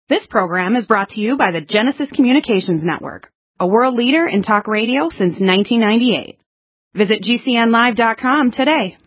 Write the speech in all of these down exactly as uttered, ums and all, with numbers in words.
This program is brought to you by the Genesis Communications Network, a world leader in talk radio since nineteen ninety-eight. Visit G C N live dot com today.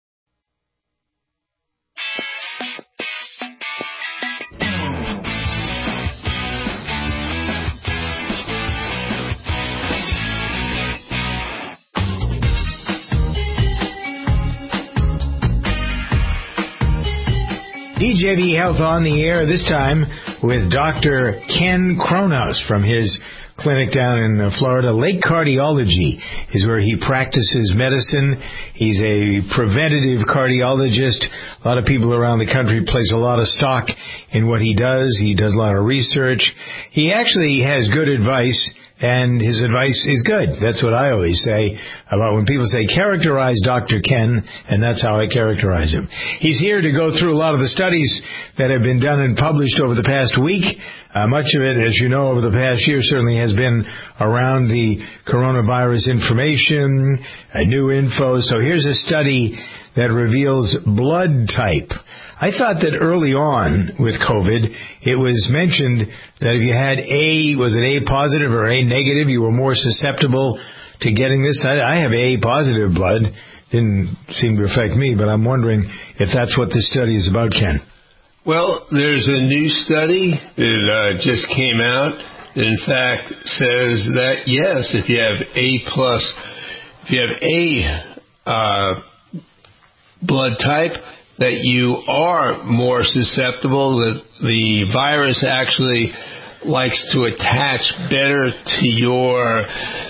D J V Health on the air, this time with Doctor Ken Kronos from his clinic down in Florida. Lake Cardiology is where he practices medicine. He's a preventative cardiologist. A lot of people around the country place a lot of stock in what he does. He does a lot of research. He actually has good advice, and his advice is good. That's what I always say about when people say, characterize Doctor Ken, and that's how I characterize him. He's here to go through a lot of the studies that have been done and published over the past week. Uh, much of it, as you know, over the past year certainly has been around the coronavirus information, uh, new info. So here's a study that reveals blood type. I thought that early on with COVID, it was mentioned that if you had A, was it A positive or A negative, you were more susceptible to getting this. I, I have A positive blood. Didn't seem to affect me, but I'm wondering if that's what this study is about, Ken. Well, there's a new study that uh, just came out that in fact says that, yes, if you have A plus, if you have A uh, blood type, that you are more susceptible, that the virus actually likes to attach better to your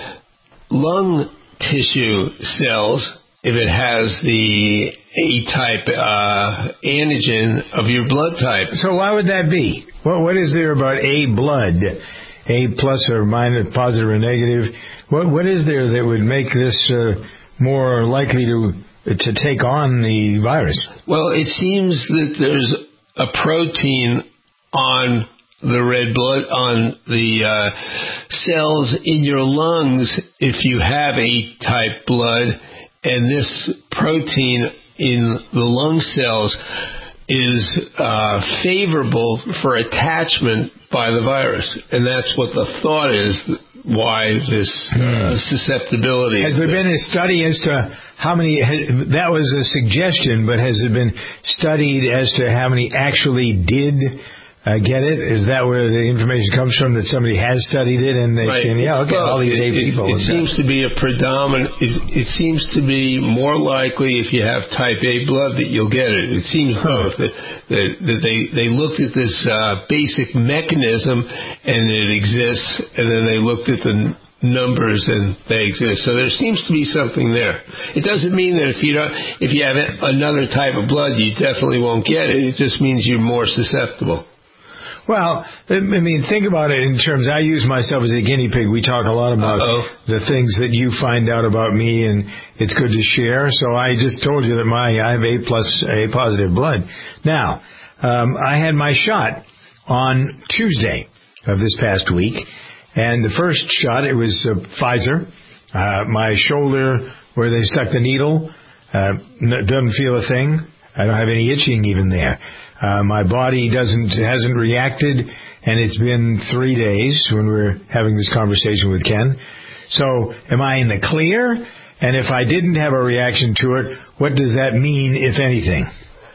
lung tissue cells if it has the A-type uh, antigen of your blood type. So why would that be? What What is there about A blood, A plus or minus, positive or negative? What What is there that would make this uh, more likely to... to take on the virus? Well, it seems that there's a protein on the red blood, on the uh, cells in your lungs if you have A-type blood, and this protein in the lung cells is uh, favorable for attachment by the virus. And that's what the thought is, why this uh, susceptibility. Has there been a study as to how many, that was a suggestion, but has it been studied as to how many actually did uh, get it? Is that where the information comes from, that somebody has studied it and they're right. saying, yeah, okay, well, all these it, eight people. It, it seems to be a predominant, it, it seems to be more likely if you have type A blood that you'll get it. It seems both. That, that, that they, they looked at this uh, basic mechanism and it exists, and then they looked at the numbers and they exist. So there seems to be something there. It doesn't mean that if you don't, if you have another type of blood, you definitely won't get it. It just means you're more susceptible. Well, I mean, think about it in terms, I use myself as a guinea pig. We talk a lot about Uh-oh. the things that you find out about me, and it's good to share. So I just told you that my I have A plus, A positive blood. Now, um, I had my shot on Tuesday of this past week, and the first shot, it was uh, Pfizer. Uh, my shoulder, where they stuck the needle, uh, doesn't feel a thing. I don't have any itching even there. Uh, my body doesn't hasn't reacted, and it's been three days when we're having this conversation with Ken. So am I in the clear? And if I didn't have a reaction to it, what does that mean, if anything?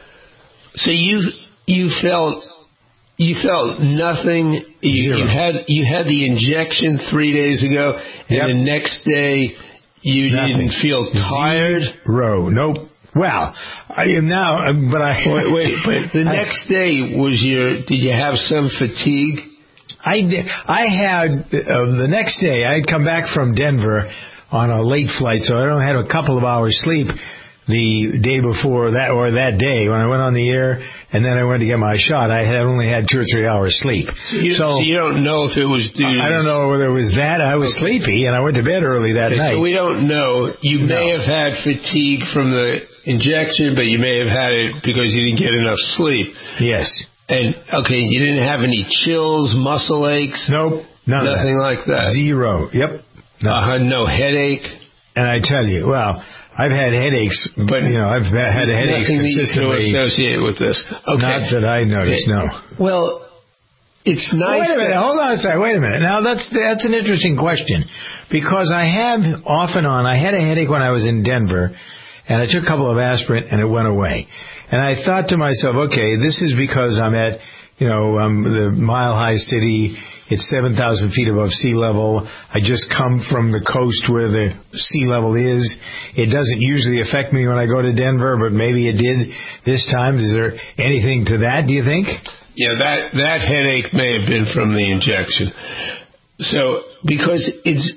So you you felt you felt nothing. You, you had you had the injection three days ago, and yep. the next day you nothing. didn't feel tired. Zero. Nope. Well, I am now, but I... Wait, wait, but the next day was your... Did you have some fatigue? I did. I had... Uh, the next day, I had come back from Denver on a late flight, so I only had a couple of hours sleep the day before that, or that day, when I went on the air, and then I went to get my shot. I had only had two or three hours sleep. So you, so, so you don't know if it was due to... I don't know whether it was that. I was okay. sleepy, and I went to bed early that okay, night. So we don't know. You no. may have had fatigue from the injection, but you may have had it because you didn't get enough sleep. Yes. And, okay, you didn't have any chills, muscle aches? Nope. None Nothing of that. like that? Zero. Yep. Uh, no headache? And I tell you, well, I've had headaches, but, you know, I've had headaches Nothing consistently. Nothing associated with this. Okay. Not that I noticed, no. Well, it's nice. Wait a minute. That, hold on a second. Wait a minute. Now that's that's an interesting question, because I have off and on. I had a headache when I was in Denver, and I took a couple of aspirin, and it went away. And I thought to myself, okay, this is because I'm at, you know, um, the Mile High City. It's seven thousand feet above sea level. I just come from the coast where the sea level is. It doesn't usually affect me when I go to Denver, but maybe it did this time. Is there anything to that, do you think? Yeah, that, that headache may have been from the injection. So, because it's,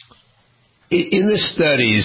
in the studies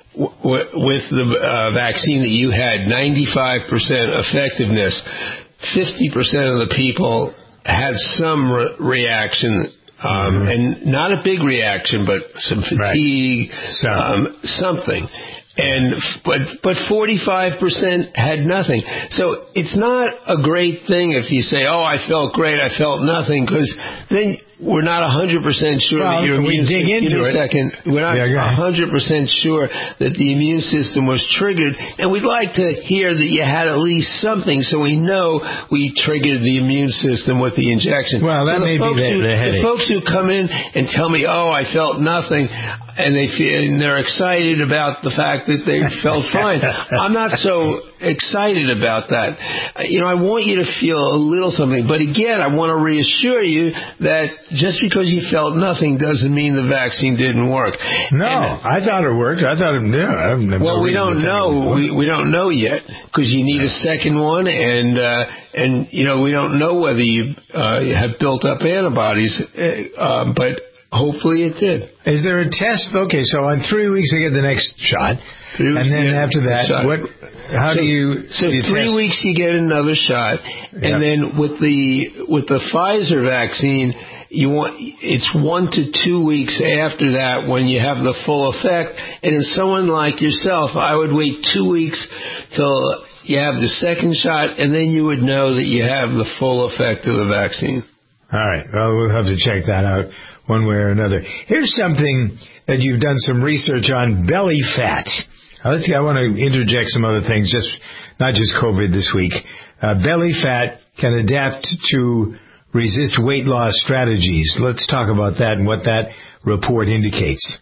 w- with the uh, vaccine that you had, ninety-five percent effectiveness, fifty percent of the people had some re- reaction, um, mm-hmm. and not a big reaction, but some fatigue, right. um, something. And but but forty-five percent had nothing. So it's not a great thing if you say, "Oh, I felt great, I felt nothing," because then we're not one hundred percent sure well, that your we immune dig system, into it. A second, we're not yeah, one hundred percent sure that the immune system was triggered, and we'd like to hear that you had at least something, so we know we triggered the immune system with the injection. Well, that so may be the, who, the headache. The folks who come in and tell me, "Oh, I felt nothing," and they feel, and they're excited about the fact that they felt fine. I'm not so excited about that. You know, I want you to feel a little something, but again, I want to reassure you that just because you felt nothing doesn't mean the vaccine didn't work. No, and, I thought it worked. I thought it. Yeah, I well, no we don't know. We, we don't know yet because you need a second one, and uh, and you know we don't know whether you uh, have built up antibodies, uh, but hopefully it did. Is there a test? Okay, so in three weeks I get the next shot, and then after that, shot. what? How so, do you? So do you three test? weeks you get another shot, yep. and then with the with the Pfizer vaccine, you want it's one to two weeks after that when you have the full effect. And in someone like yourself, I would wait two weeks till you have the second shot, and then you would know that you have the full effect of the vaccine. All right. Well, we'll have to check that out one way or another. Here's something that you've done some research on: belly fat. Now, let's see. I want to interject some other things, just not just COVID this week. Uh, belly fat can adapt to resist weight loss strategies. Let's talk about that and what that report indicates.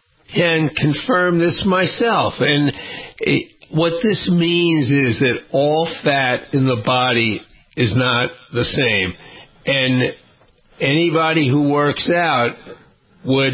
Can confirm this myself. And it, what this means is that all fat in the body is not the same. And anybody who works out would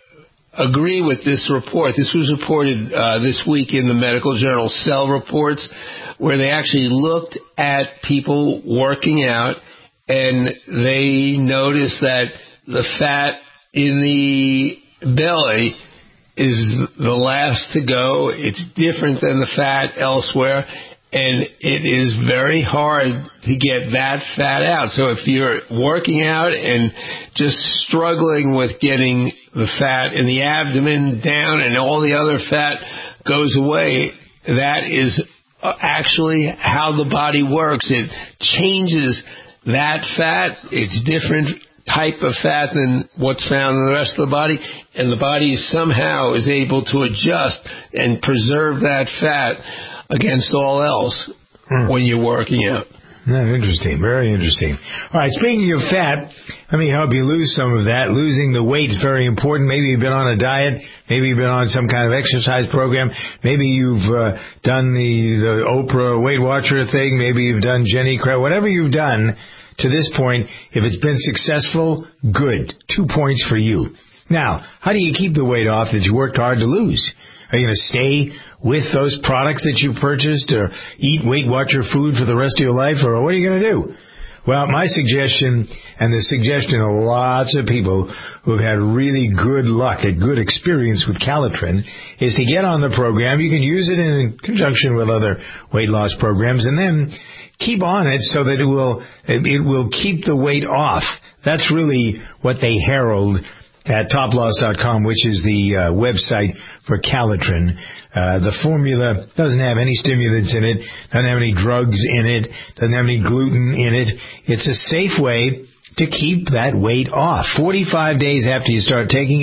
agree with this report. This was reported uh, this week in the medical journal Cell Reports, where they actually looked at people working out, and they noticed that the fat in the belly is the last to go. It's different than the fat elsewhere, and it is very hard to get that fat out. So if you're working out and just struggling with getting the fat in the abdomen down and all the other fat goes away, that is actually how the body works. It changes that fat. It's different type of fat than what's found in the rest of the body, and the body somehow is able to adjust and preserve that fat against all else hmm. when you're working out. Yeah, interesting. Very interesting. All right, speaking of fat, let me help you lose some of that. Losing the weight is very important. Maybe you've been on a diet. Maybe you've been on some kind of exercise program. Maybe you've uh, done the, the Oprah Weight Watcher thing. Maybe you've done Jenny Craig. Whatever you've done to this point, if it's been successful, good. Two points for you. Now, how do you keep the weight off that you worked hard to lose? Are you going to stay with those products that you purchased or eat Weight Watcher food for the rest of your life, or what are you going to do? Well, my suggestion, and the suggestion of lots of people who've had really good luck, a good experience with Calitrin, is to get on the program. You can use it in conjunction with other weight loss programs, and then keep on it so that it will it will keep the weight off. That's really what they herald at top loss dot com, which is the uh, website for Calitrin. Uh, the formula doesn't have any stimulants in it, doesn't have any drugs in it, doesn't have any gluten in it. It's a safe way to keep that weight off. forty-five days after you start taking it,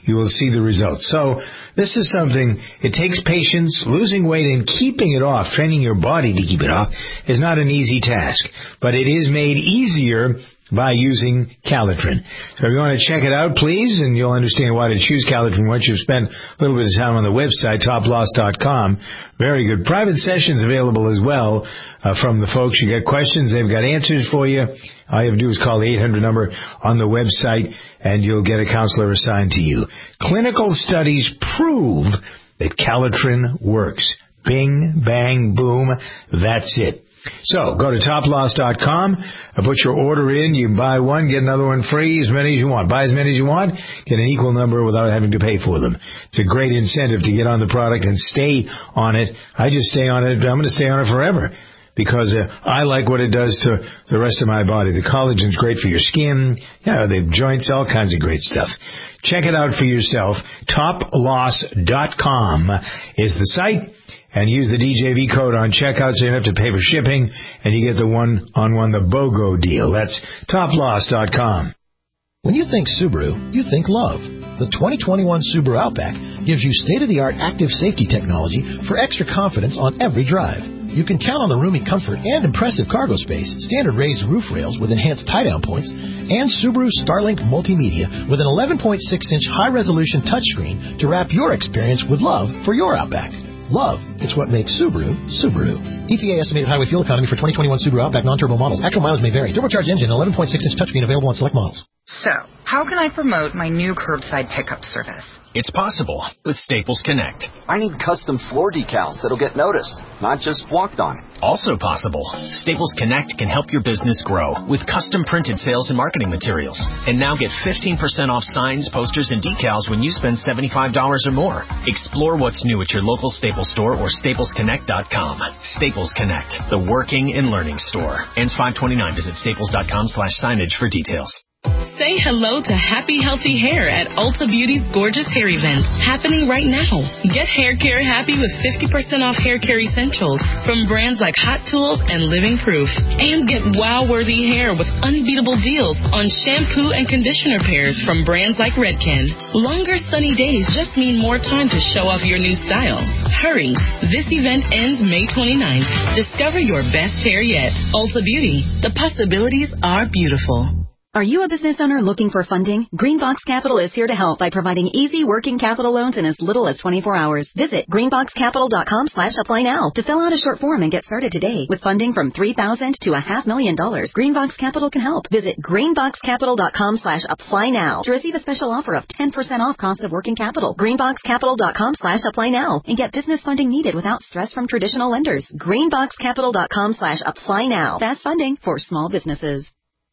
you will see the results. So this is something, it takes patience. Losing weight and keeping it off, training your body to keep it off, is not an easy task. But it is made easier by using Calitrin. So if you want to check it out, please, and you'll understand why to choose Calitrin once you've spent a little bit of time on the website, top loss dot com. Very good. Private sessions available as well uh, from the folks. You got questions, they've got answers for you. All you have to do is call the eight hundred number on the website, and you'll get a counselor assigned to you. Clinical studies prove that Calitrin works. Bing, bang, boom, that's it. So, go to top loss dot com, put your order in, you buy one, get another one free, as many as you want. Buy as many as you want, get an equal number without having to pay for them. It's a great incentive to get on the product and stay on it. I just stay on it, I'm going to stay on it forever, because uh, I like what it does to the rest of my body. The collagen's great for your skin, yeah, the joints, all kinds of great stuff. Check it out for yourself. top loss dot com is the site. And use the D J V code on checkout so you don't have to pay for shipping, and you get the one-on-one, the BOGO deal. That's top loss dot com. When you think Subaru, you think love. The twenty twenty-one Subaru Outback gives you state-of-the-art active safety technology for extra confidence on every drive. You can count on the roomy comfort and impressive cargo space, standard raised roof rails with enhanced tie-down points, and Subaru Starlink Multimedia with an eleven point six inch high-resolution touchscreen to wrap your experience with love for your Outback. Love. It's what makes Subaru, Subaru. E P A estimated highway fuel economy for twenty twenty-one Subaru Outback non-turbo models. Actual mileage may vary. Turbocharged engine, eleven point six inch touchscreen available on select models. So, how can I promote my new curbside pickup service? It's possible with Staples Connect. I need custom floor decals that'll get noticed, not just walked on. Also possible, Staples Connect can help your business grow with custom printed sales and marketing materials. And now get fifteen percent off signs, posters, and decals when you spend seventy-five dollars or more. Explore what's new at your local Staples store or staples connect dot com. Staples Connect, the working and learning store. Ends five twenty-nine. Visit staples dot com slash signage for details. Say hello to happy, healthy hair at Ulta Beauty's Gorgeous Hair Event, happening right now. Get hair care happy with fifty percent off hair care essentials from brands like Hot Tools and Living Proof. And get wow-worthy hair with unbeatable deals on shampoo and conditioner pairs from brands like Redken. Longer sunny days just mean more time to show off your new style. Hurry. This event ends May twenty-ninth. Discover your best hair yet. Ulta Beauty. The possibilities are beautiful. Are you a business owner looking for funding? Greenbox Capital is here to help by providing easy working capital loans in as little as twenty-four hours. Visit greenbox capital dot com slash apply now to fill out a short form and get started today. With funding from three thousand dollars to a half million dollars, Greenbox Capital can help. Visit greenbox capital dot com slash apply now to receive a special offer of ten percent off cost of working capital. greenbox capital dot com slash apply now and get business funding needed without stress from traditional lenders. greenbox capital dot com slash apply now. Fast funding for small businesses.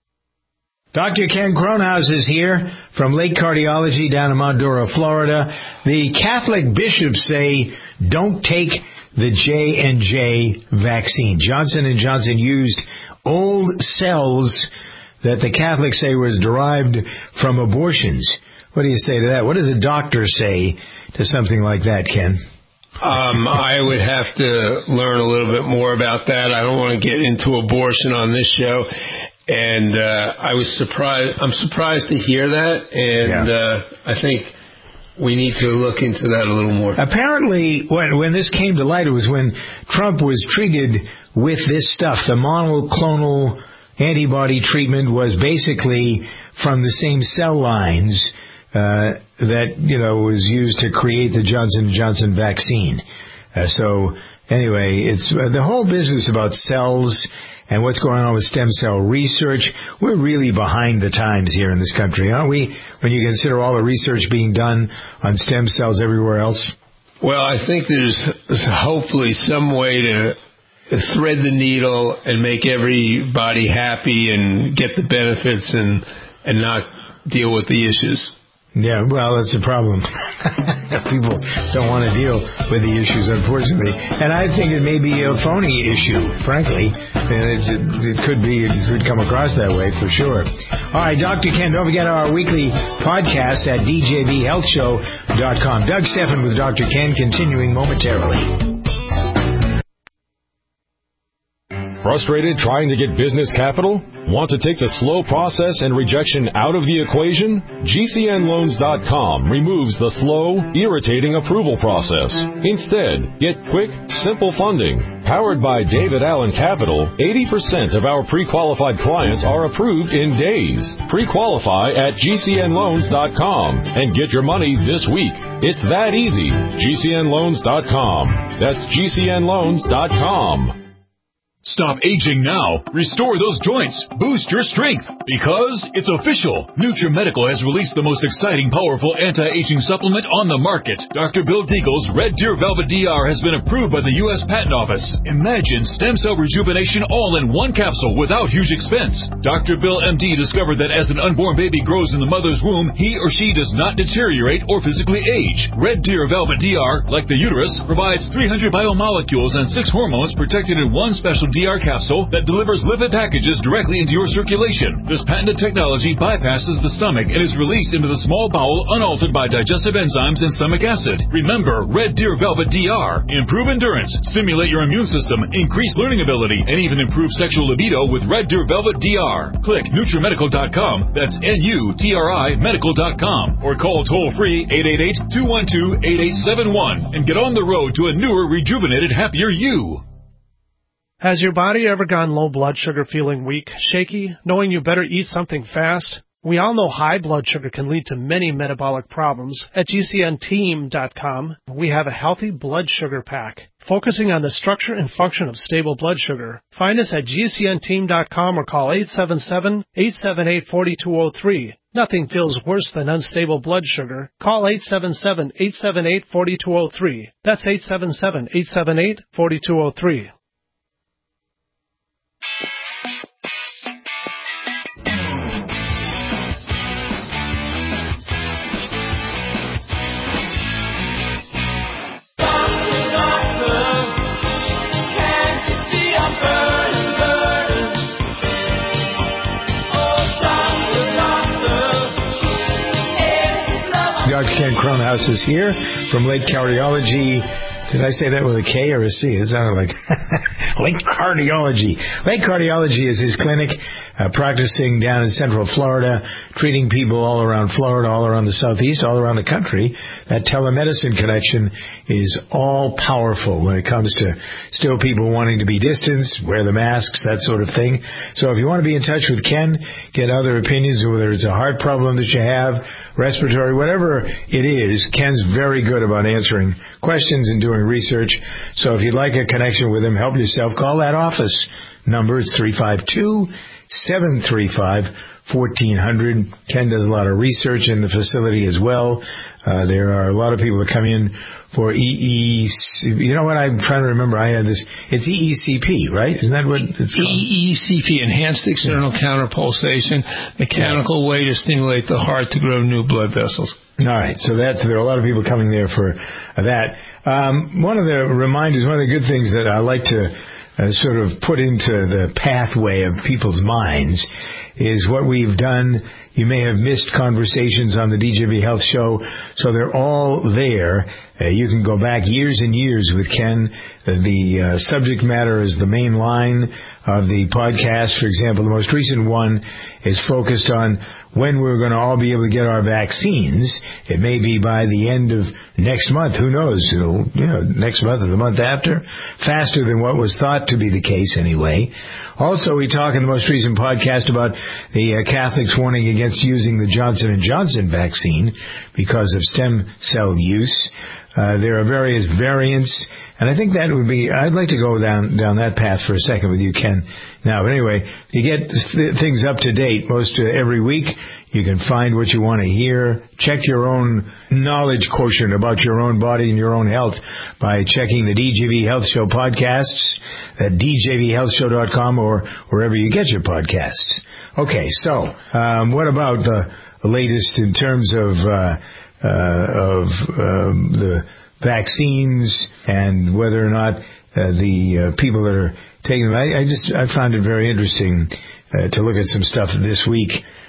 Doctor Ken Kronhaus is here from Lake Cardiology down in Mount Dora, Florida. The Catholic bishops say don't take the J and J vaccine. Johnson and Johnson used old cells that the Catholics say was derived from abortions. What do you say to that? What does a doctor say to something like that, Ken? Um, I would have to learn a little bit more about that. I don't want to get into abortion on this show. And uh, I was surprised. I'm surprised to hear that, and yeah. uh, I think we need to look into that a little more. Apparently, when when this came to light, it was when Trump was treated with this stuff. The monoclonal antibody treatment was basically from the same cell lines uh, that you know was used to create the Johnson and Johnson vaccine. Uh, so anyway, it's uh, the whole business about cells and what's going on with stem cell research. We're really behind the times here in this country, aren't we, when you consider all the research being done on stem cells everywhere else? Well, I think there's hopefully some way to thread the needle and make everybody happy and get the benefits and, and not deal with the issues. Yeah, well, that's the problem. People don't want to deal with the issues, unfortunately. And I think it may be a phony issue, frankly. And it, it could be, it could come across that way for sure. All right, Doctor Ken, don't forget our weekly podcast at d j v health show dot com. Doug Steffen with Doctor Ken, continuing momentarily. Frustrated trying to get business capital? Want to take the slow process and rejection out of the equation? G C N loans dot com removes the slow, irritating approval process. Instead, get quick, simple funding. Powered by David Allen Capital, eighty percent of our pre-qualified clients are approved in days. Pre-qualify at G C N loans dot com and get your money this week. It's that easy. G C N loans dot com. That's G C N loans dot com. Stop aging now. Restore those joints. Boost your strength. Because it's official. NutriMedical has released the most exciting, powerful anti-aging supplement on the market. Doctor Bill Deagle's Red Deer Velvet D R has been approved by the U S Patent Office. Imagine stem cell rejuvenation all in one capsule without huge expense. Doctor Bill M D discovered that as an unborn baby grows in the mother's womb, he or she does not deteriorate or physically age. Red Deer Velvet D R, like the uterus, provides three hundred biomolecules and six hormones protected in one special D R capsule that delivers lipid packages directly into your circulation. This patented technology bypasses the stomach and is released into the small bowel unaltered by digestive enzymes and stomach acid. Remember, Red Deer Velvet D R. Improve endurance, stimulate your immune system, increase learning ability, and even improve sexual libido with Red Deer Velvet D R. Click Nutri Medical dot com, that's N U T R I Medical dot com, or call toll-free eight eight eight, two one two, eight eight seven one and get on the road to a newer, rejuvenated, happier you. Has your body ever gone low blood sugar, feeling weak, shaky, knowing you better eat something fast? We all know high blood sugar can lead to many metabolic problems. At G C N team dot com, we have a healthy blood sugar pack, focusing on the structure and function of stable blood sugar. Find us at G C N team dot com or call eight seven seven, eight seven eight, four two zero three. Nothing feels worse than unstable blood sugar. Call eight seven seven, eight seven eight, four two zero three. That's eight seven seven, eight seven eight, four two zero three. Doctor Ken Kronhaus is here from Lake Cardiology. Did I say that with a K or a C? It sounded like Lake Cardiology. Lake Cardiology is his clinic, uh, practicing down in Central Florida, treating people all around Florida, all around the Southeast, all around the country. That telemedicine connection is all powerful when it comes to still people wanting to be distanced, wear the masks, that sort of thing. So if you want to be in touch with Ken, get other opinions, whether it's a heart problem that you have, respiratory, whatever it is, Ken's very good about answering questions and doing research. So if you'd like a connection with him, help yourself, call that office number. It's three five two, seven three five, one four zero zero. Ken does a lot of research in the facility as well. Uh, there are a lot of people that come in for E E C. You know what? I'm trying to remember. I had this. It's E E C P, right? Isn't that what it's called? E E C P, Enhanced External yeah. Counterpulsation, mechanical yeah. way to stimulate the heart to grow new blood vessels. All right, so that's there are a lot of people coming there for that. Um, one of the reminders, one of the good things that I like to uh, sort of put into the pathway of people's minds is what we've done. You may have missed conversations on the D J V Health Show, so they're all there. Uh, you can go back years and years with Ken. Uh, the uh, subject matter is the main line of the podcast. For example, the most recent one is focused on when we're going to all be able to get our vaccines. It may be by the end of next month. Who knows? It'll, you know, next month or the month after. Faster than what was thought to be the case anyway. Also, we talk in the most recent podcast about the uh, Catholics warning against using the Johnson and Johnson vaccine because of stem cell use. Uh, there are various variants, and I think that would be, I'd like to go down down that path for a second with you, Ken. Now, but anyway, you get th- things up to date most uh, every week. You can find what you want to hear. Check your own knowledge quotient about your own body and your own health by checking the D J V Health Show podcasts at D J V health show dot com or wherever you get your podcasts. Okay, so um, what about the latest in terms of uh, uh, of um, the vaccines and whether or not uh, the uh, people that are taking them? I, I just I found it very interesting uh, to look at some stuff this week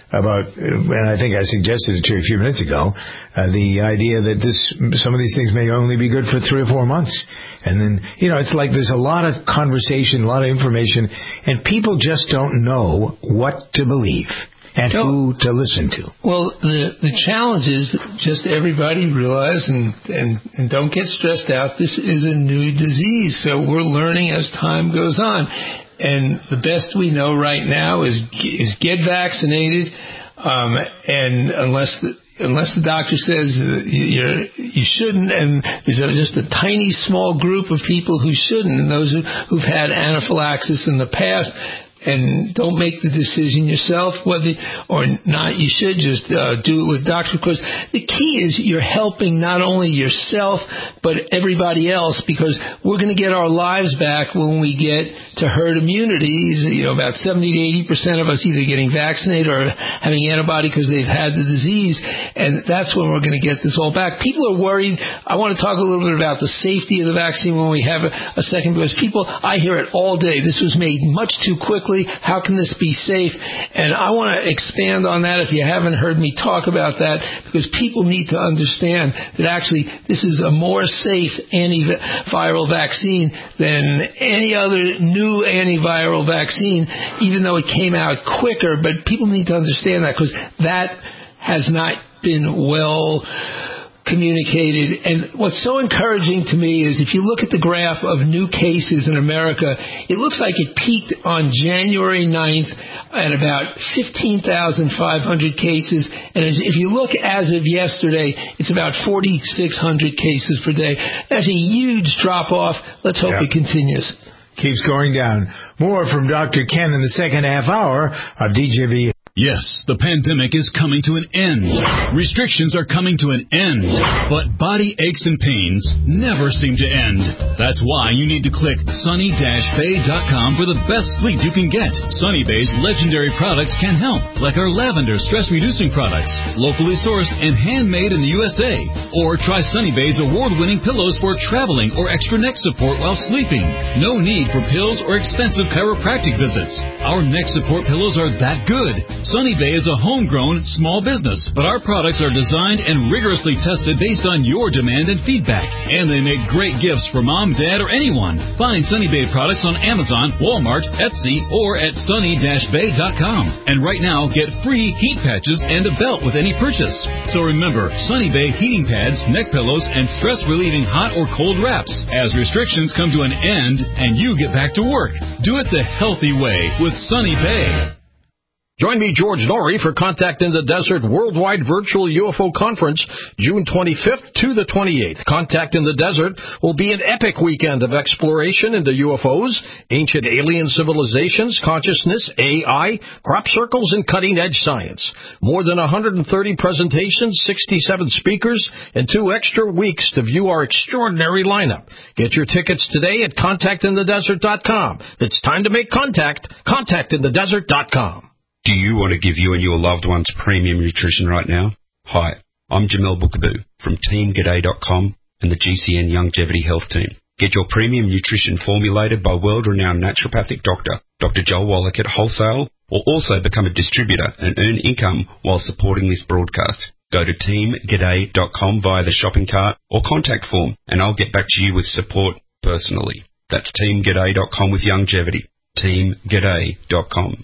about, and I think I suggested it to you a few minutes ago, uh, the idea that this some of these things may only be good for three or four months. And then, you know, it's like there's a lot of conversation, a lot of information, and people just don't know what to believe and no. who to listen to. Well, the the challenge is just everybody realize and, and, and don't get stressed out. This is a new disease, so we're learning as time goes on. And the best we know right now is is get vaccinated, um, and unless the unless the doctor says you're, you shouldn't, and there's just a tiny small group of people who shouldn't, and those who, who've had anaphylaxis in the past. And don't make the decision yourself, whether or not you should just uh, do it with doctor. Because the key is you're helping not only yourself, but everybody else, because we're going to get our lives back when we get to herd immunity. You know, about seventy to eighty percent of us either getting vaccinated or having antibody because they've had the disease. And that's when we're going to get this all back. People are worried. I want to talk a little bit about the safety of the vaccine when we have a, a second, because people, I hear it all day. This was made much too quickly. How can this be safe? And I want to expand on that if you haven't heard me talk about that, because people need to understand that actually this is a more safe antiviral vaccine than any other new antiviral vaccine, even though it came out quicker. But people need to understand that, because that has not been well communicated. And what's so encouraging to me is if you look at the graph of new cases in America, it looks like it peaked on January ninth at about fifteen thousand five hundred cases. And if you look as of yesterday, it's about forty-six hundred cases per day. That's a huge drop off. Let's hope yeah. it continues. Keeps going down. More from Doctor Ken in the second half hour of D J V. Yes, the pandemic is coming to an end. Restrictions are coming to an end. But body aches and pains never seem to end. That's why you need to click sunny dash bay dot com for the best sleep you can get. Sunny Bay's legendary products can help, like our lavender stress-reducing products, locally sourced and handmade in the U S A. Or try Sunny Bay's award-winning pillows for traveling or extra neck support while sleeping. No need for pills or expensive chiropractic visits. Our neck support pillows are that good. Sunny Bay is a homegrown small business, but our products are designed and rigorously tested based on your demand and feedback. And they make great gifts for mom, dad, or anyone. Find Sunny Bay products on Amazon, Walmart, Etsy, or at sunny dash bay dot com. And right now, get free heat patches and a belt with any purchase. So remember, Sunny Bay heating pads, neck pillows, and stress-relieving hot or cold wraps. As restrictions come to an end and you get back to work, do it the healthy way with Sunny Bay. Join me, George Norrie, for Contact in the Desert Worldwide Virtual U F O Conference, June twenty-fifth to the twenty-eighth. Contact in the Desert will be an epic weekend of exploration into U F Os, ancient alien civilizations, consciousness, A I, crop circles, and cutting-edge science. More than one hundred thirty presentations, sixty-seven speakers, and two extra weeks to view our extraordinary lineup. Get your tickets today at contact in the desert dot com. It's time to make contact. contact in the desert dot com. Do you want to give you and your loved ones premium nutrition right now? Hi, I'm Jamel Bookaboo from team g'day dot com and the G C N Longevity Health Team. Get your premium nutrition formulated by world-renowned naturopathic doctor, Doctor Joel Wallach at wholesale, or also become a distributor and earn income while supporting this broadcast. Go to team g'day dot com via the shopping cart or contact form, and I'll get back to you with support personally. That's team g'day dot com with longevity. team g'day dot com.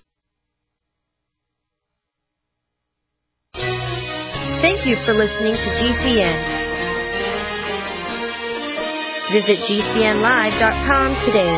Thank you for listening to G C N. Visit G C N live dot com today.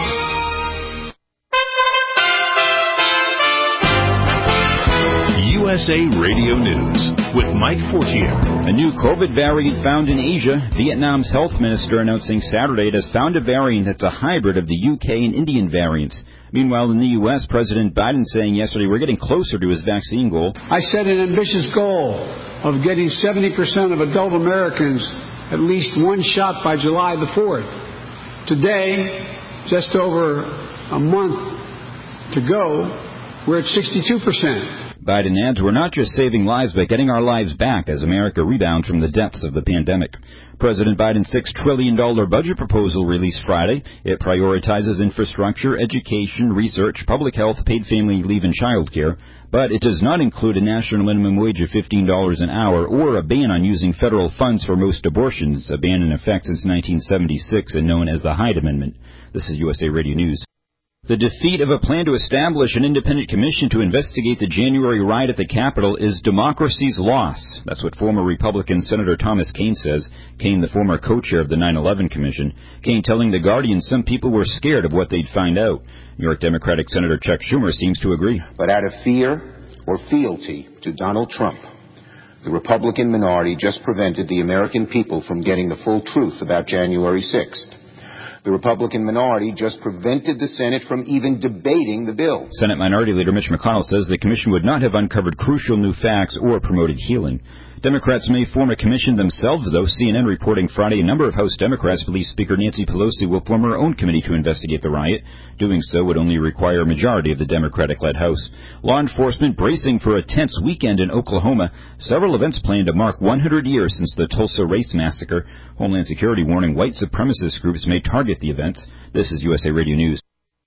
U S A Radio News with Mike Fortier. A new COVID variant found in Asia. Vietnam's health minister announcing Saturday it has found a variant that's a hybrid of the U K and Indian variants. Meanwhile, in the U S, President Biden saying yesterday we're getting closer to his vaccine goal. I set an ambitious goal of getting seventy percent of adult Americans at least one shot by July the fourth. Today, just over a month to go, we're at sixty-two percent. Biden adds we're not just saving lives, but getting our lives back as America rebounds from the depths of the pandemic. President Biden's six trillion dollars budget proposal released Friday. It prioritizes infrastructure, education, research, public health, paid family leave, and child care. But it does not include a national minimum wage of fifteen dollars an hour or a ban on using federal funds for most abortions, a ban in effect since nineteen seventy-six and known as the Hyde Amendment. This is U S A Radio News. The defeat of a plan to establish an independent commission to investigate the January riot at the Capitol is democracy's loss. That's what former Republican Senator Thomas Kean says. Kean, the former co-chair of the nine eleven Commission. Kean telling The Guardian some people were scared of what they'd find out. New York Democratic Senator Chuck Schumer seems to agree. But out of fear or fealty to Donald Trump, the Republican minority just prevented the American people from getting the full truth about January sixth. The Republican minority just prevented the Senate from even debating the bill. Senate Minority Leader Mitch McConnell says the commission would not have uncovered crucial new facts or promoted healing. Democrats may form a commission themselves, though. C N N reporting Friday a number of House Democrats believe Speaker Nancy Pelosi will form her own committee to investigate the riot. Doing so would only require a majority of the Democratic-led House. Law enforcement bracing for a tense weekend in Oklahoma. Several events planned to mark one hundred years since the Tulsa Race Massacre. Homeland Security warning white supremacist groups may target the events. This is U S A Radio News.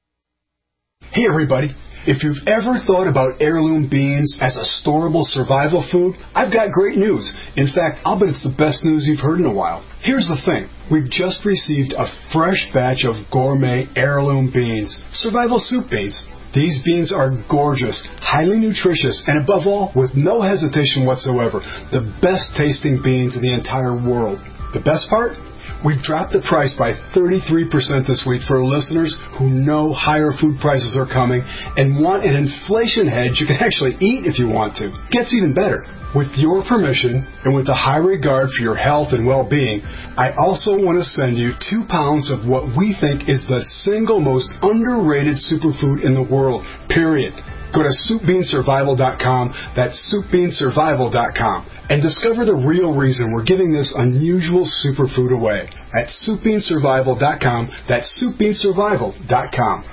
Hey, everybody. If you've ever thought about heirloom beans as a storable survival food, I've got great news. In fact, I'll bet it's the best news you've heard in a while. Here's the thing. We've just received a fresh batch of gourmet heirloom beans, survival soup beans. These beans are gorgeous, highly nutritious, and above all, with no hesitation whatsoever, the best tasting beans in the entire world. The best part? We've dropped the price by thirty-three percent this week for listeners who know higher food prices are coming and want an inflation hedge you can actually eat if you want to. Gets even better. With your permission and with a high regard for your health and well-being, I also want to send you two pounds of what we think is the single most underrated superfood in the world, period. Go to soup bean survival dot com, that's soup bean survival dot com, and discover the real reason we're giving this unusual superfood away at soup bean survival dot com, that's soup bean survival dot com.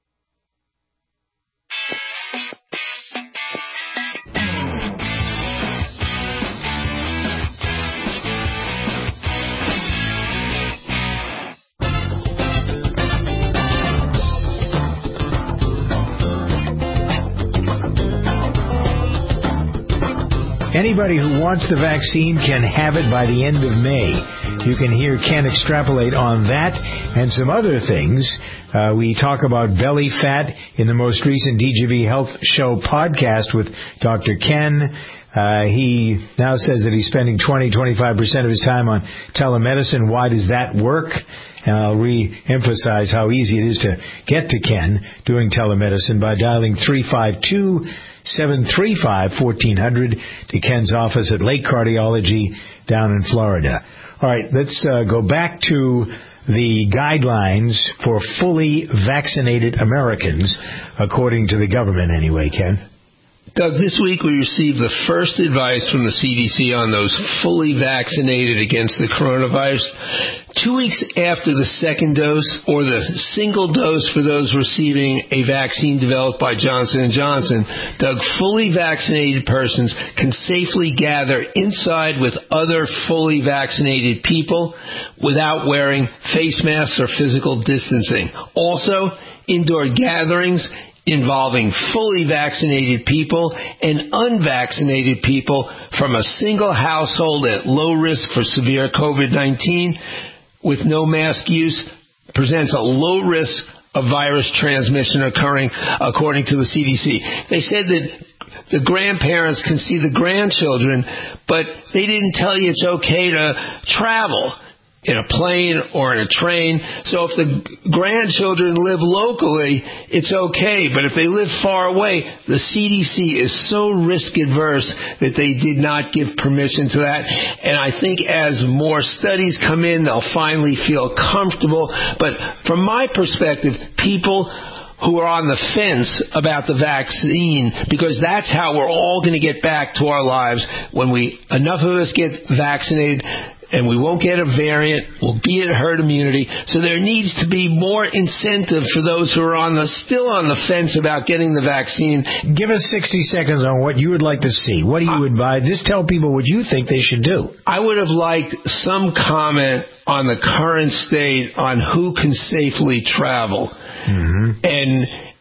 Anybody who wants the vaccine can have it by the end of May. You can hear Ken extrapolate on that and some other things. Uh, we talk about belly fat in the most recent D G V Health Show podcast with Doctor Ken. Uh, he now says that he's spending twenty to twenty-five percent of his time on telemedicine. Why does that work? And I'll re-emphasize how easy it is to get to Ken doing telemedicine by dialing three five two, seven three five, one four zero zero to Ken's office at Lake Cardiology down in Florida. All right, let's uh, go back to the guidelines for fully vaccinated Americans, according to the government anyway, Ken. Doug, this week we received the first advice from the C D C on those fully vaccinated against the coronavirus. Two weeks after the second dose, or the single dose for those receiving a vaccine developed by Johnson and Johnson, Doug, fully vaccinated persons can safely gather inside with other fully vaccinated people without wearing face masks or physical distancing. Also, indoor gatherings involving fully vaccinated people and unvaccinated people from a single household at low risk for severe COVID nineteen with no mask use presents a low risk of virus transmission occurring, according to the C D C. They said that the grandparents can see the grandchildren, but they didn't tell you it's okay to travel in a plane or in a train. So if the grandchildren live locally, it's okay. But if they live far away, the C D C is so risk adverse that they did not give permission to that. And I think as more studies come in, they'll finally feel comfortable. But from my perspective, people who are on the fence about the vaccine, because that's how we're all going to get back to our lives when we enough of us get vaccinated, and we won't get a variant. We'll be at herd immunity. So there needs to be more incentive for those who are on the still on the fence about getting the vaccine. Give us sixty seconds on what you would like to see. What do you advise? Just tell people what you think they should do. I would have liked some comment on the current state on who can safely travel. Mm-hmm. And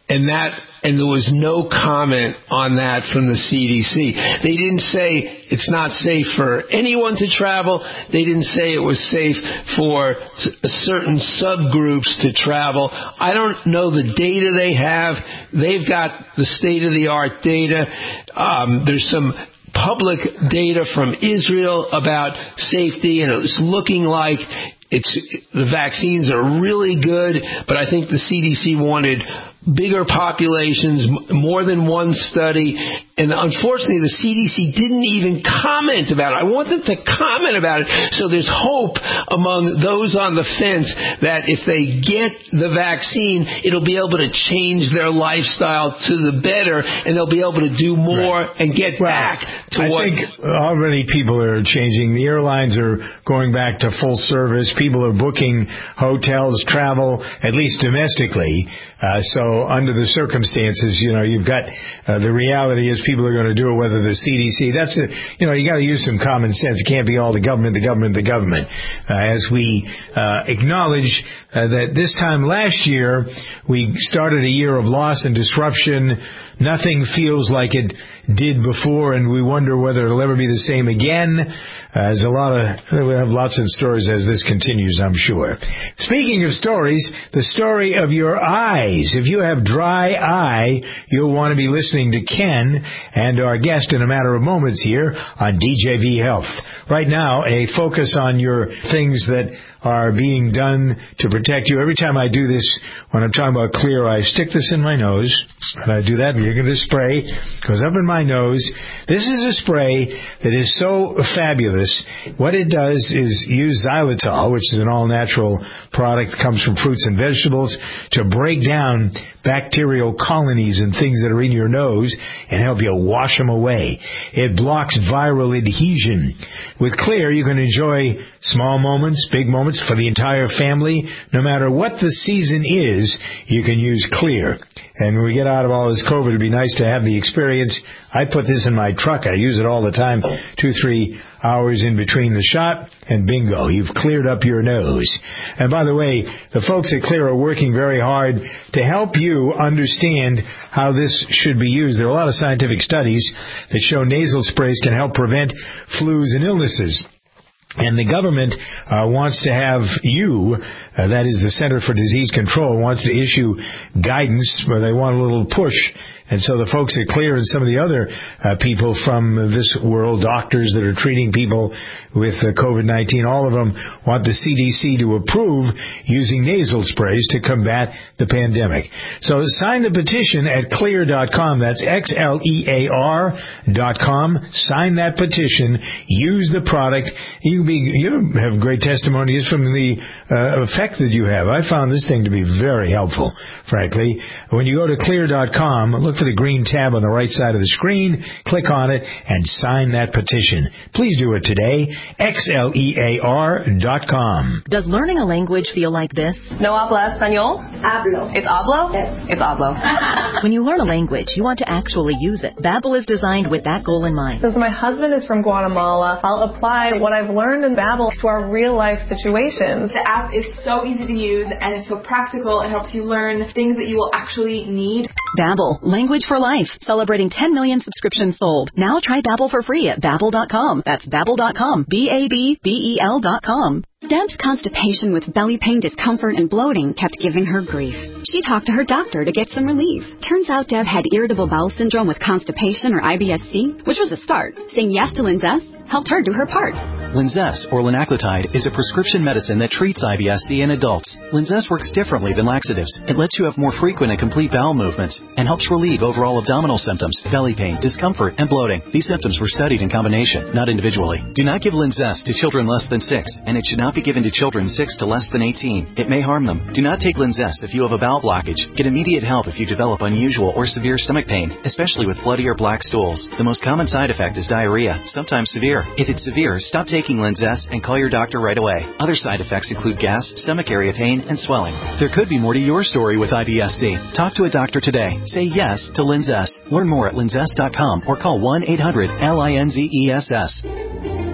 and that and there was no comment on that from the C D C. They didn't say it's not safe for anyone to travel. They didn't say it was safe for certain subgroups to travel. I don't know the data they have. They've got the state-of-the-art data. Um, there's some public data from Israel about safety, and it's looking like it's the vaccines are really good, but I think the C D C wanted bigger populations, more than one study, and unfortunately the C D C didn't even comment about it. I want them to comment about it so there's hope among those on the fence that if they get the vaccine, it'll be able to change their lifestyle to the better, and they'll be able to do more right. and get well, back to I what... I think already people are changing. The airlines are going back to full service. People are booking hotels, travel, at least domestically. Uh, so under the circumstances, you know, you've got uh, the reality is people are going to do it, whether the C D C, that's a, you know, you got to use some common sense. It can't be all the government, the government, the government. Uh, as we uh, acknowledge uh, that this time last year, we started a year of loss and disruption. Nothing feels like it did before, and we wonder whether it'll ever be the same again. Uh, there's a lot of, we'll have lots of stories as this continues, I'm sure. Speaking of stories, the story of your eyes. If you have dry eye, you'll want to be listening to Ken and our guest in a matter of moments here on D J V Health. Right now, a focus on your things that are being done to protect you. Every time I do this, when I'm talking about clear, I stick this in my nose, and I do that, and you're going to spray, goes up in my nose. This is a spray that is so fabulous. What it does is use xylitol, which is an all-natural product, comes from fruits and vegetables, to break down bacterial colonies and things that are in your nose and help you wash them away. It blocks viral adhesion. With Clear, you can enjoy small moments, big moments for the entire family. No matter what the season is, you can use Clear. And when we get out of all this COVID, it'd be nice to have the experience. I put this in my truck. I use it all the time, two, three hours in between the shot, and bingo, you've cleared up your nose. And by the way, the folks at Clear are working very hard to help you understand how this should be used. There are a lot of scientific studies that show nasal sprays can help prevent flus and illnesses. And the government uh, wants to have you, uh, that is the Center for Disease Control, wants to issue guidance where they want a little push. And so the folks at Clear and some of the other uh, people from this world, doctors that are treating people with uh, COVID nineteen, all of them want the C D C to approve using nasal sprays to combat the pandemic. So sign the petition at clear dot com. That's X L E A R dot com. Sign that petition. Use the product. You, be, you have great testimonies from the uh, effect that you have. I found this thing to be very helpful, frankly. When you go to clear dot com, look for the green tab on the right side of the screen, click on it, and sign that petition. Please do it today. X L E A R dot com. Does learning a language feel like this? No habla español? Hablo. It's hablo? Yes. It's hablo. When you learn a language, you want to actually use it. Babbel is designed with that goal in mind. Since my husband is from Guatemala, I'll apply what I've learned in Babbel to our real-life situations. The app is so easy to use, and it's so practical. It helps you learn things that you will actually need. Babbel, language for life, celebrating ten million subscriptions sold. Now try Babbel for free at babbel dot com. That's babbel dot com. B A B B E L dot com. Deb's constipation with belly pain, discomfort, and bloating kept giving her grief. She talked to her doctor to get some relief. Turns out Deb had irritable bowel syndrome with constipation, or I B S C, which was a start. Saying yes to Linzess helped her do her part. Linzess, or linaclotide, is a prescription medicine that treats I B S C in adults. Linzess works differently than laxatives. It lets you have more frequent and complete bowel movements and helps relieve overall abdominal symptoms, belly pain, discomfort, and bloating. These symptoms were studied in combination, not individually. Do not give Linzess to children less than six, and it should not be given to children six to less than eighteen. It may harm them. Do not take Linzess if you have a bowel blockage. Get immediate help if you develop unusual or severe stomach pain, especially with bloody or black stools. The most common side effect is diarrhea, sometimes severe. If it's severe, stop taking Linzess and call your doctor right away. Other side effects include gas, stomach area pain, and swelling. There could be more to your story with I B S C. Talk to a doctor today. Say yes to Linzess. Learn more at linzess dot com or call one eight hundred L I N Z E S S.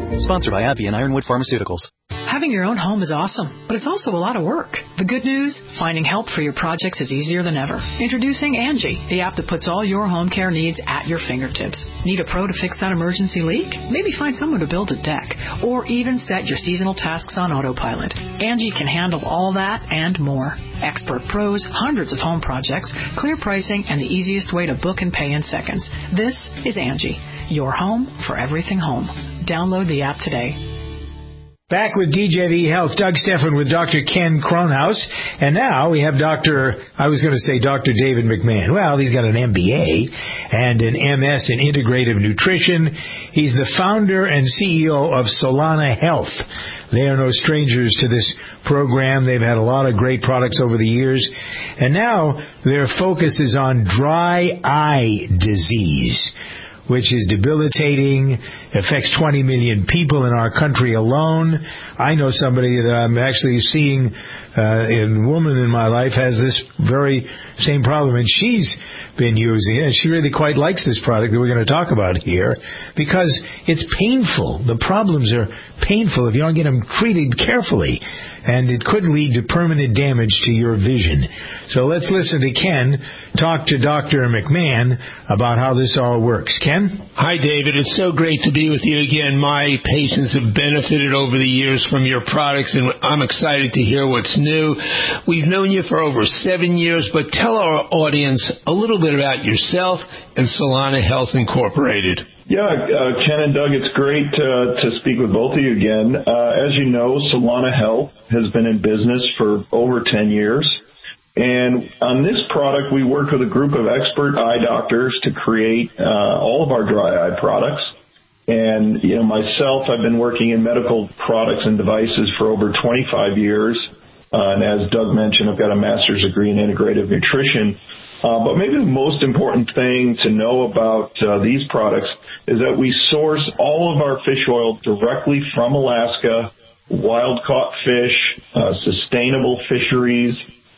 Sponsored by AbbVie and Ironwood Pharmaceuticals. Having your own home is awesome, but it's also a lot of work. The good news? Finding help for your projects is easier than ever. Introducing Angie, the app that puts all your home care needs at your fingertips. Need a pro to fix that emergency leak? Maybe find someone to build a deck, or even set your seasonal tasks on autopilot. Angie can handle all that and more. Expert pros, hundreds of home projects, clear pricing, and the easiest way to book and pay in seconds. This is Angie, your home for everything home. Download the app today. Back with D J V Health, Doug Stephan with Doctor Ken Kronhaus. And now we have Doctor, I was going to say Doctor David McMahon. Well, he's got an M B A and an M S in Integrative Nutrition. He's the founder and C E O of Solana Health. They are no strangers to this program. They've had a lot of great products over the years. And now their focus is on dry eye disease, which is debilitating, affects twenty million people in our country alone. I know somebody that I'm actually seeing, uh, a woman in my life has this very same problem, and she's been using it, and she really quite likes this product that we're going to talk about here because it's painful. The problems are painful if you don't get them treated carefully, and it could lead to permanent damage to your vision. So let's listen to Ken talk to Doctor McMahon about how this all works. Ken? Hi, David. It's so great to be with you again. My patients have benefited over the years from your products, and I'm excited to hear what's new. We've known you for over seven years, but tell our audience a little bit about yourself and Solana Health Incorporated. Yeah, uh, Ken and Doug, it's great uh, to speak with both of you again. Uh, as you know, Solana Health has been in business for over ten years. And on this product, we work with a group of expert eye doctors to create uh, all of our dry eye products. And, you know, myself, I've been working in medical products and devices for over twenty-five years. Uh, and as Doug mentioned, I've got a master's degree in integrative nutrition. Uh, but maybe the most important thing to know about uh, these products is that we source all of our fish oil directly from Alaska, wild-caught fish, uh, sustainable fisheries,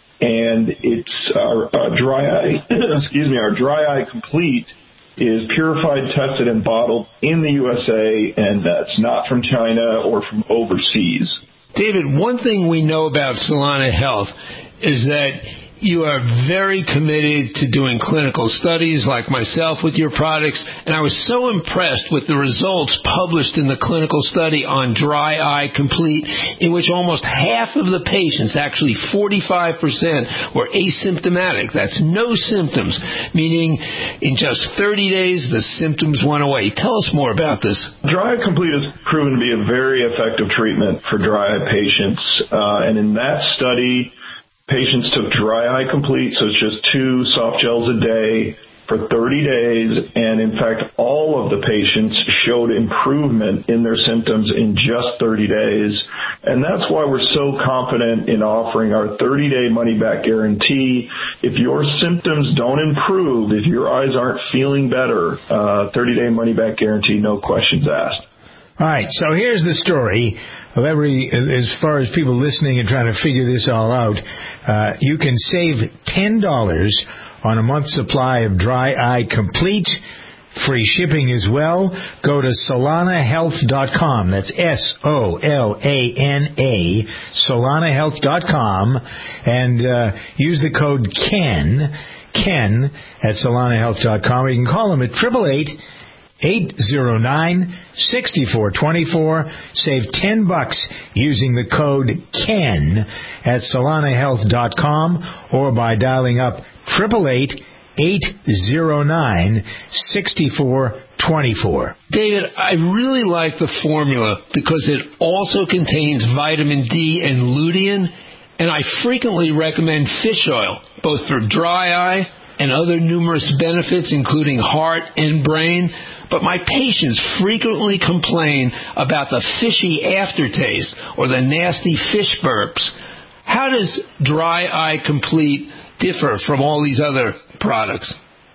and it's our, our dry eye, excuse me, our dry eye complete is purified, tested, and bottled in the U S A, and that's not from China or from overseas. David, one thing we know about Solana Health is that you are very committed to doing clinical studies like myself with your products, and I was so impressed with the results published in the clinical study on Dry Eye Complete, in which almost half of the patients, actually forty-five percent, were asymptomatic. That's no symptoms, meaning in just thirty days the symptoms went away. Tell us more about this. Dry Eye Complete has proven to be a very effective treatment for dry eye patients, uh, and in that study, patients took Dry Eye Complete, so it's just two soft gels a day for thirty days, and in fact, all of the patients showed improvement in their symptoms in just thirty days, and that's why we're so confident in offering our thirty-day money-back guarantee. If your symptoms don't improve, if your eyes aren't feeling better, uh, thirty-day money-back guarantee, no questions asked. All right, so here's the story of every, as far as people listening and trying to figure this all out. Uh, you can save ten dollars on a month's supply of Dry Eye Complete. Free shipping as well. Go to solana health dot com. That's S O L A N A, solana health dot com, and uh, use the code KEN, KEN at solana health dot com. Or you can call them at eight eight eight, eight zero nine, six four two four. Save ten bucks using the code KEN at solana health dot com or by dialing up eight eight eight, eight zero nine, six four two four. David, I really like the formula because it also contains vitamin D and lutein, and I frequently recommend fish oil, both for dry eye and other numerous benefits, including heart and brain. But my patients frequently complain about the fishy aftertaste or the nasty fish burps. How does Dry Eye Complete differ from all these other products?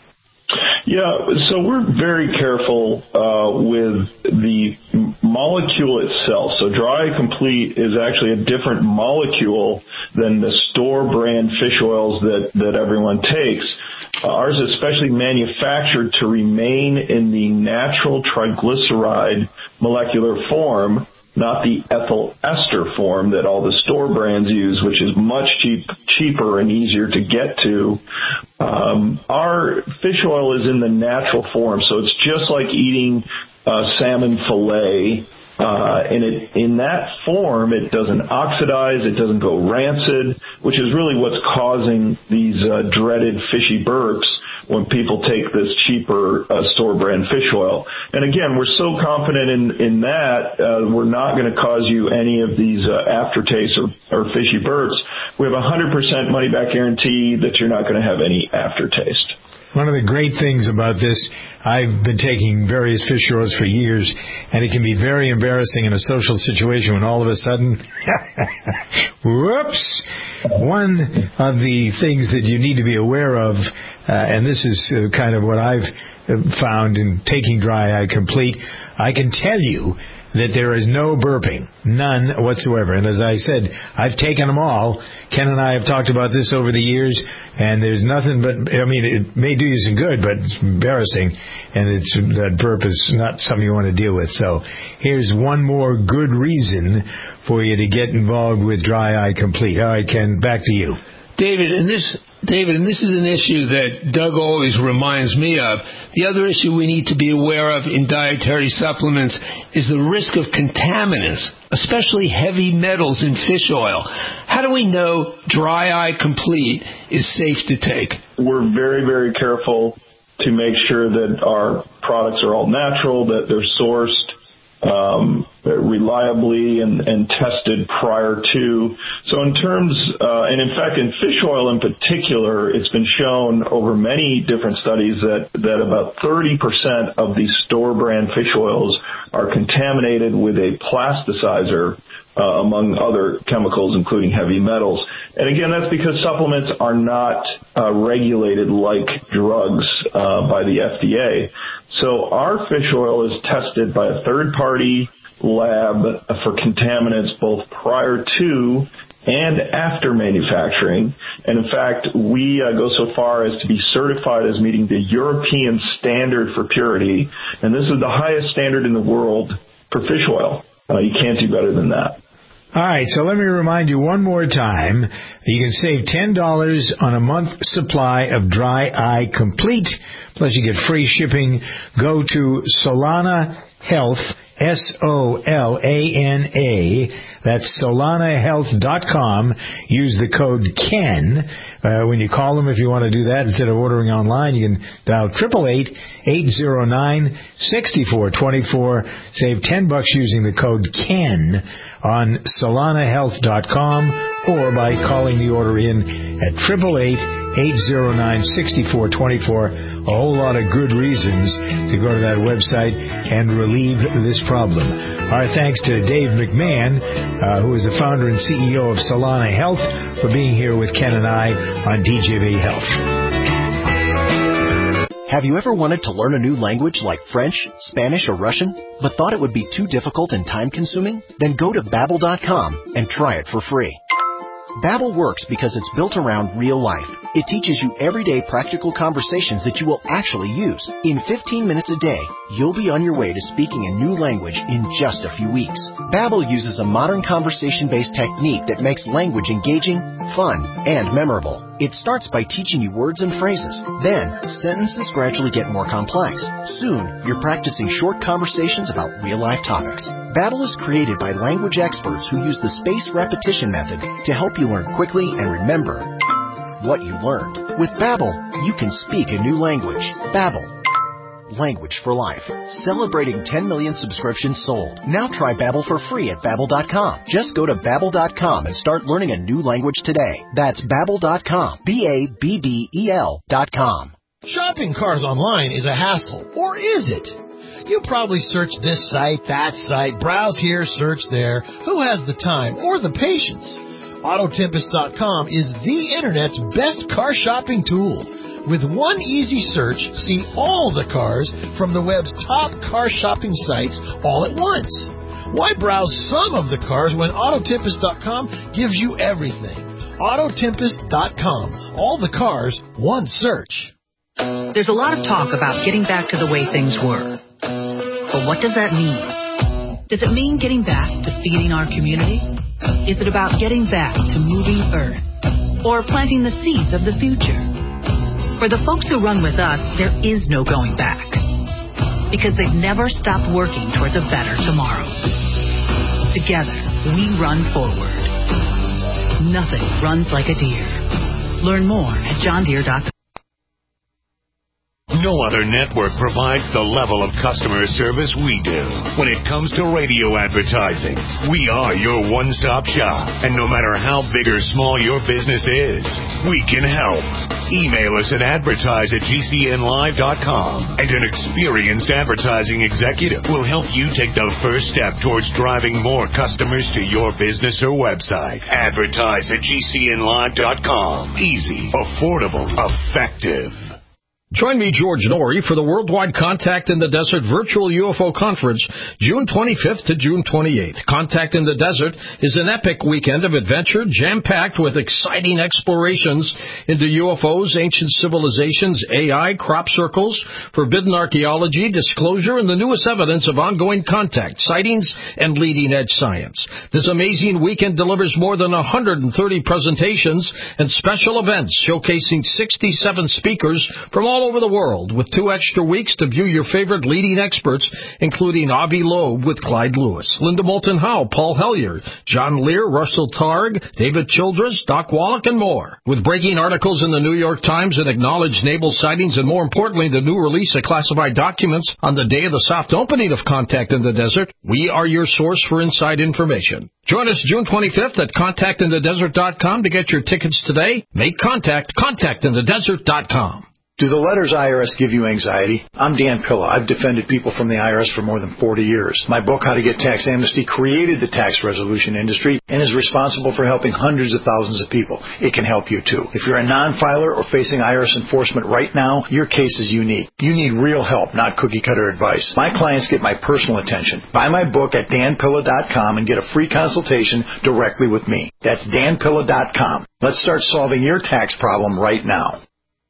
Yeah, so we're very careful uh, with the molecule itself. So Dry Eye Complete is actually a different molecule than the store brand fish oils that, that everyone takes. Ours is specially manufactured to remain in the natural triglyceride molecular form, not the ethyl ester form that all the store brands use, which is much cheap, cheaper and easier to get to. Um, our fish oil is in the natural form, so it's just like eating uh, salmon fillet. Uh, and it, in that form, it doesn't oxidize, it doesn't go rancid, which is really what's causing these uh, dreaded fishy burps when people take this cheaper uh, store-brand fish oil. And again, we're so confident in, in that, uh, we're not going to cause you any of these uh, aftertastes or, or fishy burps. We have a one hundred percent money-back guarantee that you're not going to have any aftertaste. One of the great things about this, I've been taking various fish oils for years, and it can be very embarrassing in a social situation when all of a sudden, whoops, one of the things that you need to be aware of, uh, and this is uh, kind of what I've found in taking Dry Eye Complete, I can tell you that there is no burping, none whatsoever. And as I said, I've taken them all. Ken and I have talked about this over the years, and there's nothing but, I mean, it may do you some good, but it's embarrassing, and it's that burp is not something you want to deal with. So here's one more good reason for you to get involved with Dry Eye Complete. All right, Ken, back to you. David, and this, David, and this is an issue that Doug always reminds me of. The other issue we need to be aware of in dietary supplements is the risk of contaminants, especially heavy metals in fish oil. How do we know Dry Eye Complete is safe to take? We're very, very careful to make sure that our products are all natural, that they're sourced um, reliably and, and tested prior to. So in terms, uh, and in fact, in fish oil in particular, it's been shown over many different studies that, that about thirty percent of these store brand fish oils are contaminated with a plasticizer, uh, among other chemicals, including heavy metals. And again, that's because supplements are not uh, regulated like drugs uh, by the F D A. So our fish oil is tested by a third-party lab for contaminants both prior to and after manufacturing. And in fact, we uh, go so far as to be certified as meeting the European standard for purity. And this is the highest standard in the world for fish oil. Uh, you can't do better than that. All right, so let me remind you one more time. You can save ten dollars on a month supply of Dry Eye Complete. Plus, you get free shipping. Go to Solana Health, S O L A N A. That's solana health dot com. Use the code KEN. Uh, when you call them, if you want to do that, instead of ordering online, you can dial eight eight eight, eight zero nine, six four two four. Save ten bucks using the code KEN on solana health dot com or by calling the order in at eight eight eight, eight zero nine, six four two four. A whole lot of good reasons to go to that website and relieve this problem. Our thanks to Dave McMahon, uh, who is the founder and C E O of Solana Health, for being here with Ken and I on D J V Health. Have you ever wanted to learn a new language like French, Spanish, or Russian, but thought it would be too difficult and time-consuming? Then go to Babbel dot com and try it for free. Babbel works because it's built around real life. It teaches you everyday practical conversations that you will actually use. In fifteen minutes a day, you'll be on your way to speaking a new language in just a few weeks. Babbel uses a modern conversation-based technique that makes language engaging, fun, and memorable. It starts by teaching you words and phrases. Then, sentences gradually get more complex. Soon, you're practicing short conversations about real-life topics. Babbel is created by language experts who use the spaced repetition method to help you learn quickly and remember what you learned. With Babbel, you can speak a new language. Babbel. Language for life. Celebrating ten million subscriptions sold. Now try Babbel for free at Babbel dot com. Just go to Babbel dot com and start learning a new language today. That's Babbel dot com. B A B B E L dot com. Shopping cars online is a hassle, or is it? You probably search this site, that site, browse here, search there. Who has the time or the patience? Auto Tempest dot com is the Internet's best car shopping tool. With one easy search, see all the cars from the web's top car shopping sites all at once. Why browse some of the cars when Auto Tempest dot com gives you everything? Auto Tempest dot com. All the cars, one search. There's a lot of talk about getting back to the way things were. But what does that mean? Does it mean getting back to feeding our community? Is it about getting back to moving Earth? Or planting the seeds of the future? For the folks who run with us, there is no going back. Because they've never stopped working towards a better tomorrow. Together, we run forward. Nothing runs like a deer. Learn more at john deere dot com. No other network provides the level of customer service we do. When it comes to radio advertising, we are your one-stop shop. And no matter how big or small your business is, we can help. Email us at advertise at g c n live dot com, and an experienced advertising executive will help you take the first step towards driving more customers to your business or website. Advertise at g c n live dot com. Easy, affordable, effective. Join me, George Norrie, for the Worldwide Contact in the Desert Virtual U F O Conference, June twenty-fifth to June twenty-eighth. Contact in the Desert is an epic weekend of adventure, jam-packed with exciting explorations into U F Os, ancient civilizations, A I, crop circles, forbidden archaeology, disclosure, and the newest evidence of ongoing contact, sightings, and leading-edge science. This amazing weekend delivers more than one hundred thirty presentations and special events showcasing sixty-seven speakers from all over the world, with two extra weeks to view your favorite leading experts, including Avi Loeb with Clyde Lewis, Linda Moulton Howe, Paul Hellyer, John Lear, Russell Targ, David Childress, Doc Wallach, and more. With breaking articles in the New York Times and acknowledged naval sightings, and more importantly, the new release of classified documents on the day of the soft opening of Contact in the Desert, we are your source for inside information. Join us June twenty-fifth at contact in the desert dot com to get your tickets today. Make contact, contact in the desert dot com. Do the letters I R S give you anxiety? I'm Dan Pilla. I've defended people from the I R S for more than forty years. My book, How to Get Tax Amnesty, created the tax resolution industry and is responsible for helping hundreds of thousands of people. It can help you, too. If you're a non-filer or facing I R S enforcement right now, your case is unique. You need real help, not cookie-cutter advice. My clients get my personal attention. Buy my book at dan pilla dot com and get a free consultation directly with me. That's dan pilla dot com. Let's start solving your tax problem right now.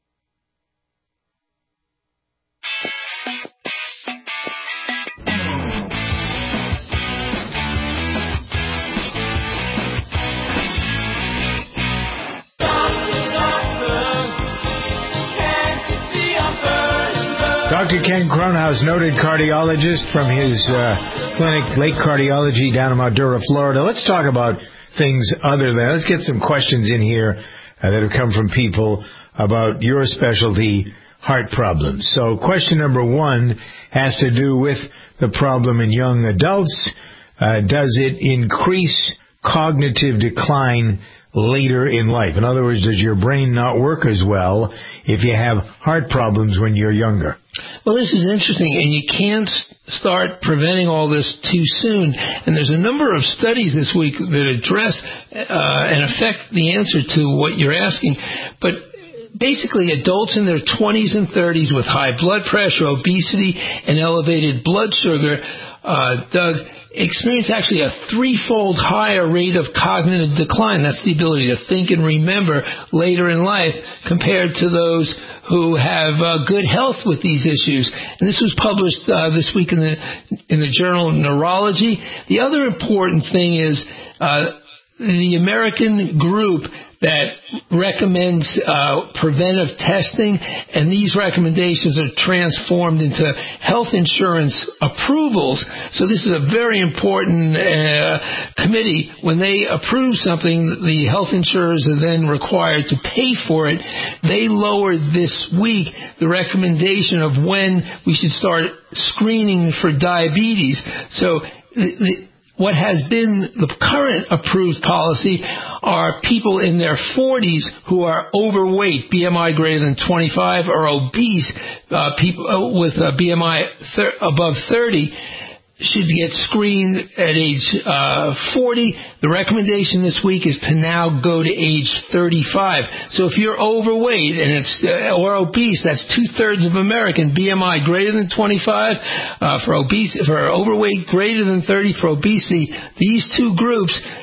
Doctor Ken Kronhaus, noted cardiologist from his uh, clinic, Lake Cardiology, down in Madura, Florida. Let's talk about things other than, let's get some questions in here uh, that have come from people about your specialty, heart problems. So question number one has to do with the problem in young adults. Uh, does it increase cognitive decline later in life? In other words, does your brain not work as well if you have heart problems when you're younger? Well, this is interesting, and you can't start preventing all this too soon. And there's a number of studies this week that address uh, and affect the answer to what you're asking. But basically, adults in their twenties and thirties with high blood pressure, obesity, and elevated blood sugar, uh, Doug, experience actually a threefold higher rate of cognitive decline. That's the ability to think and remember later in life compared to those who have uh, good health with these issues. And this was published uh, this week in the in the journal of Neurology. The other important thing is uh, the American group that recommends uh, preventive testing, and these recommendations are transformed into health insurance approvals. So this is a very important uh, committee. When they approve something, the health insurers are then required to pay for it. They lowered this week the recommendation of when we should start screening for diabetes. So the, the what has been the current approved policy are people in their forties who are overweight, B M I greater than twenty-five, or obese, uh, people with a B M I thir- above thirty, should get screened at age uh, forty. The recommendation this week is to now go to age thirty-five. So if you're overweight and it's uh, or obese, that's two-thirds of American. B M I greater than twenty-five uh, for obese, for overweight greater than thirty for obesity. These two groups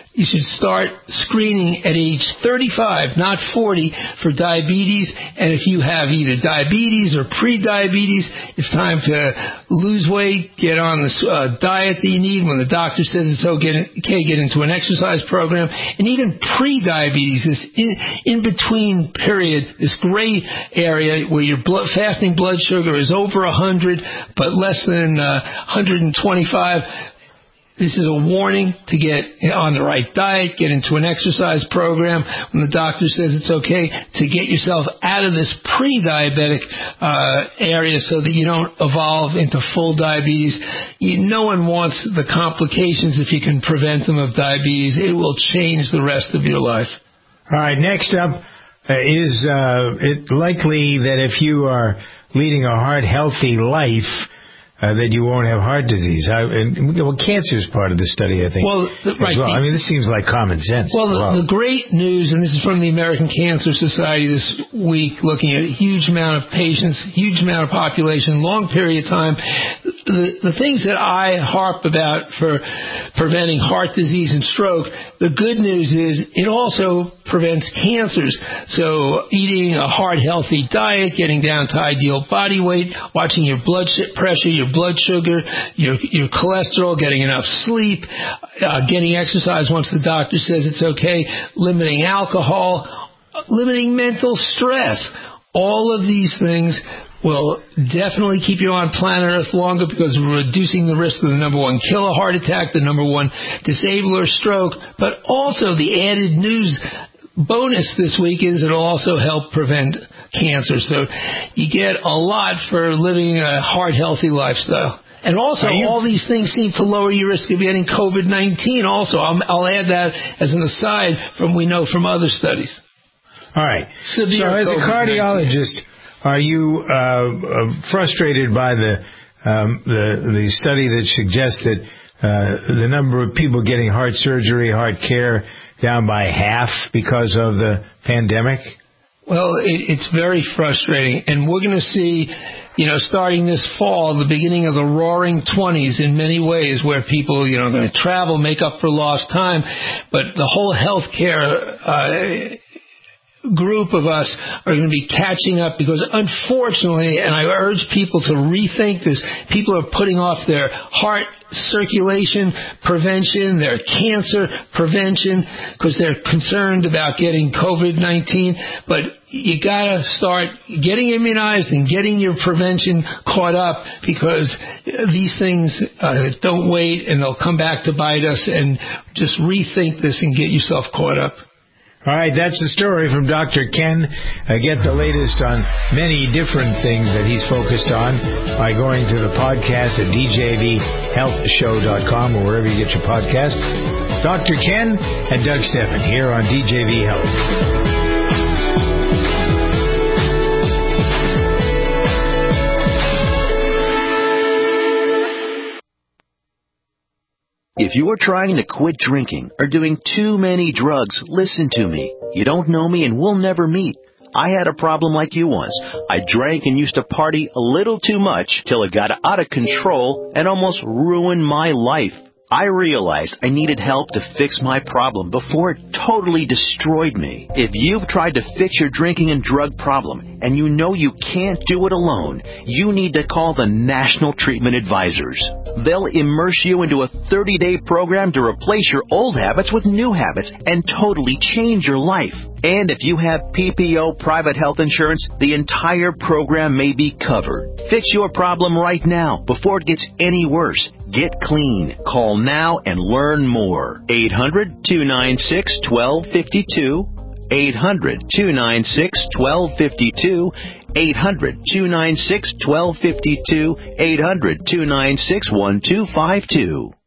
you should start screening at age thirty-five, not forty, for diabetes. And if you have either diabetes or pre-diabetes, it's time to lose weight, get on the uh, diet that you need. When the doctor says it's okay, get into an exercise program. And even pre-diabetes, this in, in-between period, this gray area where your blood, fasting blood sugar is over one hundred, but less than uh, one hundred twenty-five. This is a warning to get on the right diet, get into an exercise program when the doctor says it's okay, to get yourself out of this pre-diabetic uh, area so that you don't evolve into full diabetes. You, no one wants the complications. If you can prevent them of diabetes, it will change the rest of your life. All right, next up uh, is uh, it likely that if you are leading a heart healthy life, Uh, that you won't have heart disease. I, and, well, cancer is part of the study, I think. Well, right. Well. The, I mean, this seems like common sense. Well, the, wow. the great news, and this is from the American Cancer Society this week, looking at a huge amount of patients, huge amount of population, long period of time. The, the things that I harp about for preventing heart disease and stroke, the good news is it also prevents cancers. So eating a heart-healthy diet, getting down to ideal body weight, watching your blood pressure, your blood sugar, your your cholesterol, getting enough sleep, uh, getting exercise once the doctor says it's okay, limiting alcohol, limiting mental stress. All of these things will definitely keep you on planet Earth longer because we're reducing the risk of the number one killer heart attack, the number one disabler stroke, but also the added news bonus this week is it'll also help prevent cancer. So you get a lot for living a heart-healthy lifestyle. And also, all these things seem to lower your risk of getting COVID nineteen also. I'll, I'll add that as an aside from we know from other studies. All right. Severe so as a cardiologist, are you uh, uh, frustrated by the, um, the the study that suggests that uh, the number of people getting heart surgery, heart care, down by half because of the pandemic? Well, it, it's very frustrating. And we're going to see, you know, starting this fall, the beginning of the roaring twenties in many ways where people, you know, are going to travel, make up for lost time. But the whole healthcare uh group of us are going to be catching up because unfortunately, and I urge people to rethink this, people are putting off their heart circulation prevention, their cancer prevention because they're concerned about getting COVID nineteen. But you got to start getting immunized and getting your prevention caught up because these things uh, don't wait and they'll come back to bite us. And just rethink this and get yourself caught up. All right, that's the story from Doctor Ken. Uh, get the latest on many different things that he's focused on by going to the podcast at d j v health show dot com or wherever you get your podcast. Doctor Ken and Doug Stephan here on D J V Health. If you are trying to quit drinking or doing too many drugs, listen to me. You don't know me and we'll never meet. I had a problem like you once. I drank and used to party a little too much till it got out of control and almost ruined my life. I realized I needed help to fix my problem before it totally destroyed me. If you've tried to fix your drinking and drug problem and you know you can't do it alone, you need to call the National Treatment Advisors. They'll immerse you into a thirty-day program to replace your old habits with new habits and totally change your life. And if you have P P O private health insurance, the entire program may be covered. Fix your problem right now before it gets any worse. Get clean. Call now and learn more. eight hundred, two nine six, one two five two. eight hundred, two nine six, one two five two. eight hundred, two nine six, one two five two. eight hundred, two nine six, one two five two.